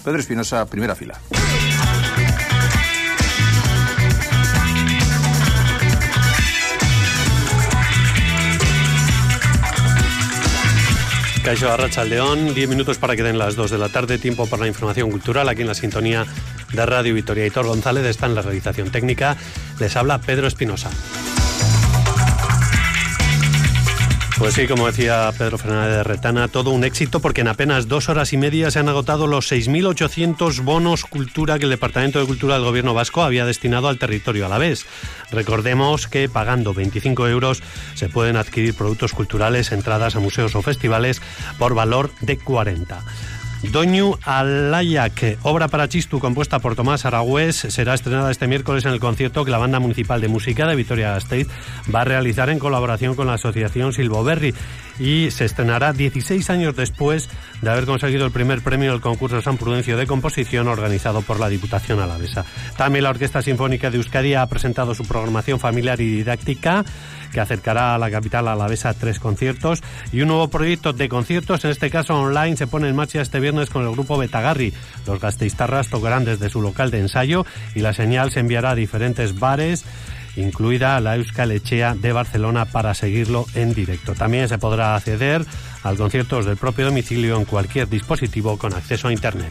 Pedro Espinosa, primera fila. Caixo Arratsaldeón, 10 minutos para que den las 2 de la tarde, tiempo para la información cultural aquí en la sintonía de Radio Vitoria. Hitor González está en la realización técnica, les habla Pedro Espinosa. Pues sí, como decía Pedro Fernández de Retana, todo un éxito porque en apenas 2 horas y media se han agotado los 6.800 bonos cultura que el Departamento de Cultura del Gobierno vasco había destinado al territorio alavés. Recordemos que pagando 25 euros se pueden adquirir productos culturales, entradas a museos o festivales por valor de 40. Doinu Alaiak, obra para Txistu compuesta por Tomás Aragüés, será estrenada este miércoles en el concierto que la Banda Municipal de Música de Vitoria-Gasteiz va a realizar en colaboración con la Asociación Silvoberri y se estrenará 16 años después de haber conseguido el primer premio del concurso San Prudencio de composición organizado por la Diputación Alavesa. También la Orquesta Sinfónica de Euskadi ha presentado su programación familiar y didáctica que acercará a la capital alavesa 3 conciertos y un nuevo proyecto de conciertos, en este caso online, se pone en marcha este viernes con el grupo Betagarri. Los gasteiztarras tocarán desde su local de ensayo y la señal se enviará a diferentes bares, incluida la Euskal Etxea de Barcelona, para seguirlo en directo. También se podrá acceder al concierto desde el propio domicilio en cualquier dispositivo con acceso a Internet.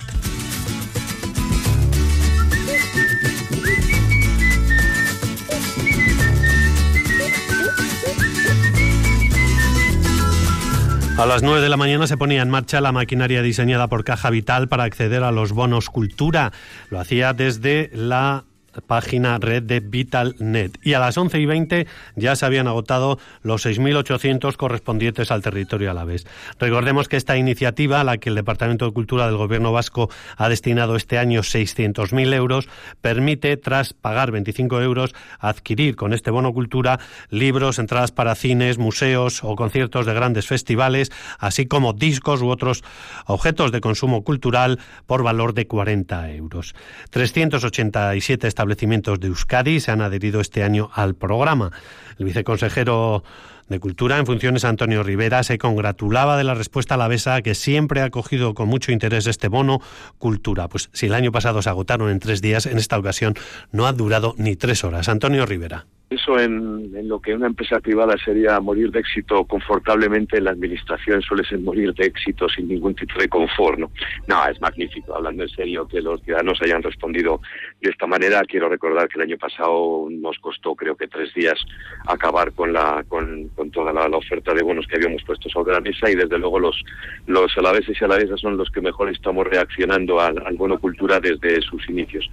A las 9 de la mañana se ponía en marcha la maquinaria diseñada por Caja Vital para acceder a los bonos cultura. Lo hacía desde la página red de VitalNet. Y a las 11:20 ya se habían agotado los 6.800 correspondientes al territorio alavés. Recordemos que esta iniciativa, a la que el Departamento de Cultura del Gobierno vasco ha destinado este año 600.000 euros, permite, tras pagar 25 euros, adquirir con este bono cultura libros, entradas para cines, museos o conciertos de grandes festivales, así como discos u otros objetos de consumo cultural por valor de 40 euros. 387 establecimientos de Euskadi se han adherido este año al programa. El viceconsejero de Cultura en funciones, Antonio Rivera, se congratulaba de la respuesta alavesa, que siempre ha acogido con mucho interés este bono cultura. Pues si el año pasado se agotaron en 3 días, en esta ocasión no ha durado ni 3 horas. Antonio Rivera. Eso en lo que una empresa privada sería morir de éxito confortablemente, en la administración suele ser morir de éxito sin ningún tipo de confort, ¿no? No, es magnífico, hablando en serio, que los ciudadanos hayan respondido de esta manera. Quiero recordar que el año pasado nos costó, creo que 3 días, acabar con toda la oferta de bonos que habíamos puesto sobre la mesa, y desde luego los alaveses y alavesas son los que mejor estamos reaccionando al bono cultura desde sus inicios.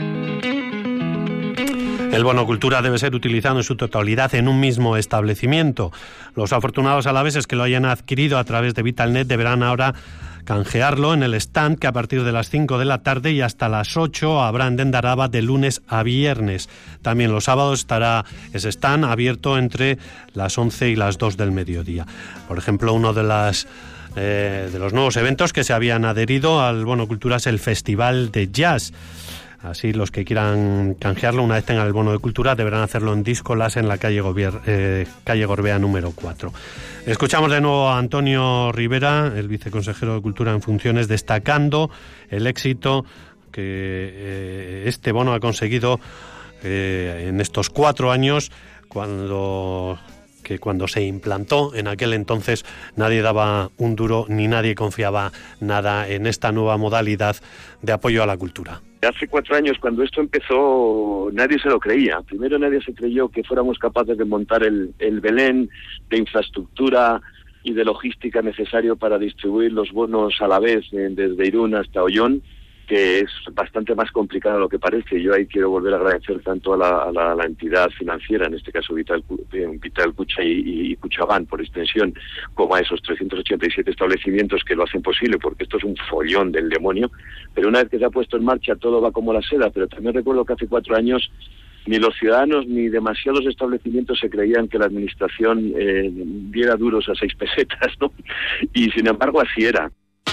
El bono cultura debe ser utilizado en su totalidad en un mismo establecimiento. Los afortunados alaveses que lo hayan adquirido a través de VitalNet deberán ahora canjearlo en el stand, que a partir de las 5 de la tarde y hasta las 8 habrá en Dendaraba de lunes a viernes. También los sábados estará ese stand abierto entre las 11 y las 2 del mediodía. Por ejemplo, uno de los nuevos eventos que se habían adherido al bono cultura es el Festival de Jazz. Así, los que quieran canjearlo, una vez tengan el bono de cultura, deberán hacerlo en Díscolas, en la calle Gorbea número 4. Escuchamos de nuevo a Antonio Rivera, el viceconsejero de Cultura en funciones, destacando el éxito que este bono ha conseguido en estos 4 años, cuando se implantó en aquel entonces nadie daba un duro ni nadie confiaba nada en esta nueva modalidad de apoyo a la cultura. Hace 4 años, cuando esto empezó, nadie se lo creía. Primero, nadie se creyó que fuéramos capaces de montar el Belén de infraestructura y de logística necesario para distribuir los bonos a la vez desde Irún hasta Ollón, que es bastante más complicado de lo que parece. Yo ahí quiero volver a agradecer tanto a la entidad financiera, en este caso Vital Kutxa y Kutxabank por extensión, como a esos 387 establecimientos que lo hacen posible, porque esto es un follón del demonio. Pero una vez que se ha puesto en marcha, todo va como la seda. Pero también recuerdo que hace 4 años ni los ciudadanos ni demasiados establecimientos se creían que la administración diera duros a 6 pesetas, ¿no? Y sin embargo así era.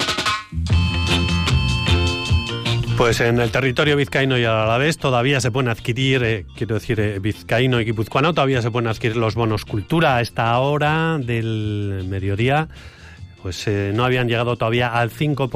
Pues en el territorio vizcaíno y a la vez todavía se pueden adquirir, vizcaíno y guipuzcoano, todavía se pueden adquirir los bonos cultura a esta hora del mediodía. pues no habían llegado todavía al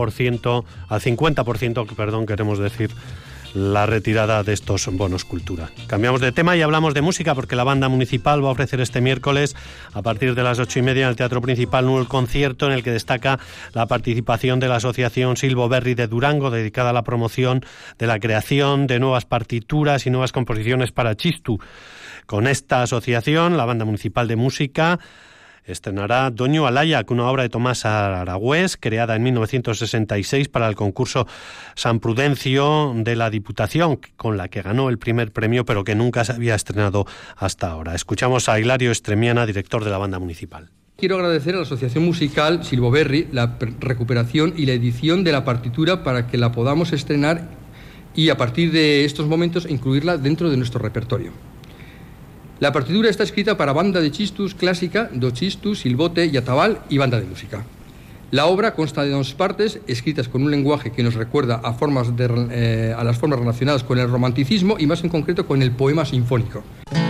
50%, queremos decir, la retirada de estos bonos cultura. Cambiamos de tema y hablamos de música, porque la banda municipal va a ofrecer este miércoles a partir de las 8:30 en el Teatro Principal un concierto en el que destaca la participación de la asociación Silvo Berri de Durango, dedicada a la promoción de la creación de nuevas partituras y nuevas composiciones para txistu. Con esta asociación, la banda municipal de música estrenará Doñu Alaia, una obra de Tomás Aragüés, creada en 1966 para el concurso San Prudencio de la Diputación, con la que ganó el primer premio, pero que nunca se había estrenado hasta ahora. Escuchamos a Hilario Estremiana, director de la banda municipal. Quiero agradecer a la Asociación Musical Silvo Berri la recuperación y la edición de la partitura para que la podamos estrenar y a partir de estos momentos incluirla dentro de nuestro repertorio. La partitura está escrita para banda de txistus clásica, do txistu, silbote y atabal y banda de música. La obra consta de 2 partes, escritas con un lenguaje que nos recuerda a las formas relacionadas con el romanticismo y más en concreto con el poema sinfónico.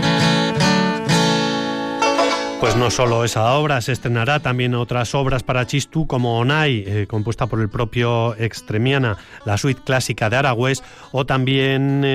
Pues no solo esa obra, se estrenará también otras obras para txistu como Onai, compuesta por el propio Extremiana, la suite clásica de Aragüés, o también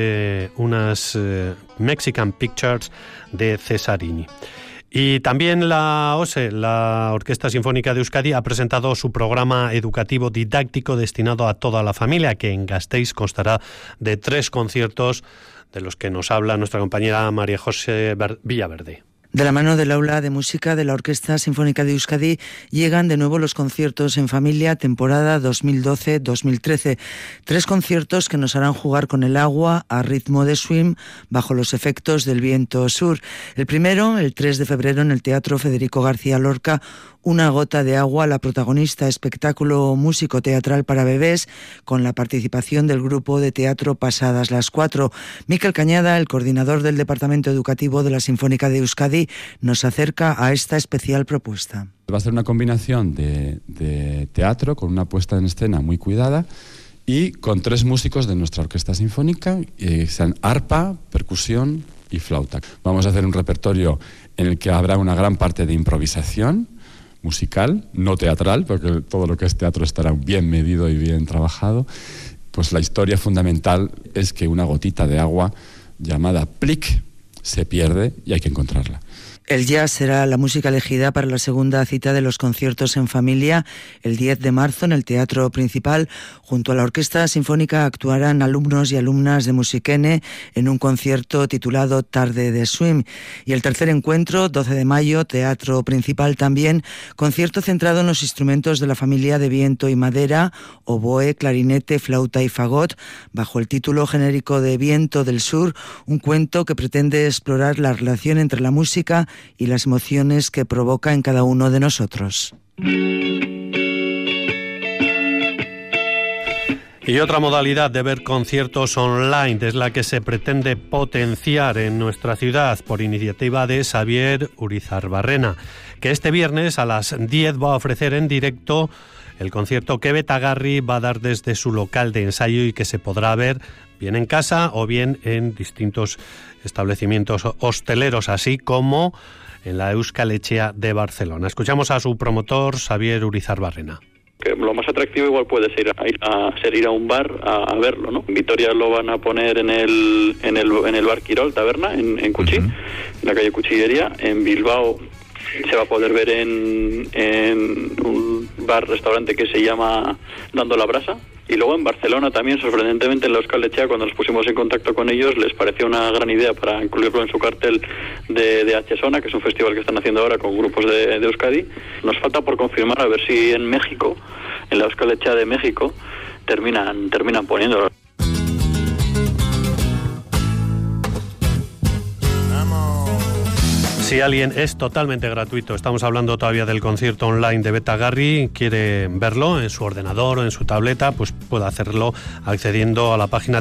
unas Mexican Pictures de Cesarini. Y también la OSE, la Orquesta Sinfónica de Euskadi, ha presentado su programa educativo didáctico destinado a toda la familia, que en Gasteiz constará de 3 conciertos, de los que nos habla nuestra compañera María José Villaverde. De la mano del Aula de Música de la Orquesta Sinfónica de Euskadi llegan de nuevo los conciertos en familia temporada 2012-2013. 3 conciertos que nos harán jugar con el agua a ritmo de swing bajo los efectos del viento sur. El primero, el 3 de febrero en el Teatro Federico García Lorca, Una gota de agua, la protagonista, espectáculo músico-teatral para bebés con la participación del grupo de teatro Pasadas las 4. Miquel Cañada, el coordinador del Departamento Educativo de la Sinfónica de Euskadi, nos acerca a esta especial propuesta. Va a ser una combinación de teatro con una puesta en escena muy cuidada y con 3 músicos de nuestra orquesta sinfónica, sean arpa, percusión y flauta. Vamos a hacer un repertorio en el que habrá una gran parte de improvisación musical, no teatral, porque todo lo que es teatro estará bien medido y bien trabajado. Pues la historia fundamental es que una gotita de agua llamada plic se pierde y hay que encontrarla. El jazz será la música elegida para la segunda cita de los conciertos en familia el 10 de marzo en el Teatro Principal. Junto a la Orquesta Sinfónica actuarán alumnos y alumnas de Musiquene en un concierto titulado Tarde de Swing. Y el tercer encuentro, 12 de mayo, Teatro Principal también, concierto centrado en los instrumentos de la familia de viento y madera, oboe, clarinete, flauta y fagot, bajo el título genérico de Viento del Sur, un cuento que pretende explorar la relación entre la música y las emociones que provoca en cada uno de nosotros. Y otra modalidad de ver conciertos online es la que se pretende potenciar en nuestra ciudad por iniciativa de Xavier Urizarbarrena, que este viernes a las 10 va a ofrecer en directo el concierto que Betagarri va a dar desde su local de ensayo y que se podrá ver bien en casa o bien en distintos establecimientos hosteleros, así como en la Euskal Etxea de Barcelona. Escuchamos a su promotor, Xavier Urizarbarrena. Que lo más atractivo igual puede ser ir a un bar a verlo, ¿no? En Vitoria lo van a poner en el bar Quirol Taberna, en Cuchí, en la calle Cuchillería. En Bilbao se va a poder ver en un bar-restaurante que se llama Dando la Brasa. Y luego en Barcelona también, sorprendentemente, en la Euskal Etxea, cuando nos pusimos en contacto con ellos, les pareció una gran idea para incluirlo en su cartel de H-Sona, que es un festival que están haciendo ahora con grupos de Euskadi. Nos falta por confirmar a ver si en México, en la Euskal Etxea de México, terminan poniéndolo. Si alguien es totalmente gratuito, estamos hablando todavía del concierto online de Betagarri, quiere verlo en su ordenador o en su tableta, pues puede hacerlo accediendo a la página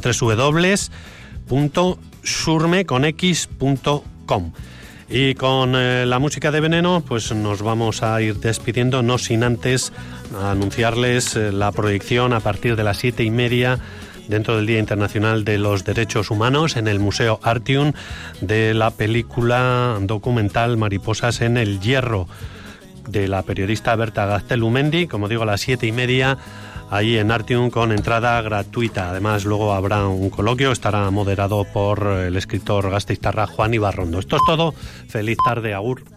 www.surmeconx.com. Y con la música de Veneno, pues nos vamos a ir despidiendo, no sin antes anunciarles la proyección a partir de las 7:30 dentro del Día Internacional de los Derechos Humanos en el Museo Artium de la película documental Mariposas en el Hierro, de la periodista Berta Gaztelumendi, como digo, a las 7:30, ahí en Artium, con entrada gratuita. Además, luego habrá un coloquio, estará moderado por el escritor gasteiztarra Juan Ibarrondo. Esto es todo. Feliz tarde, agur.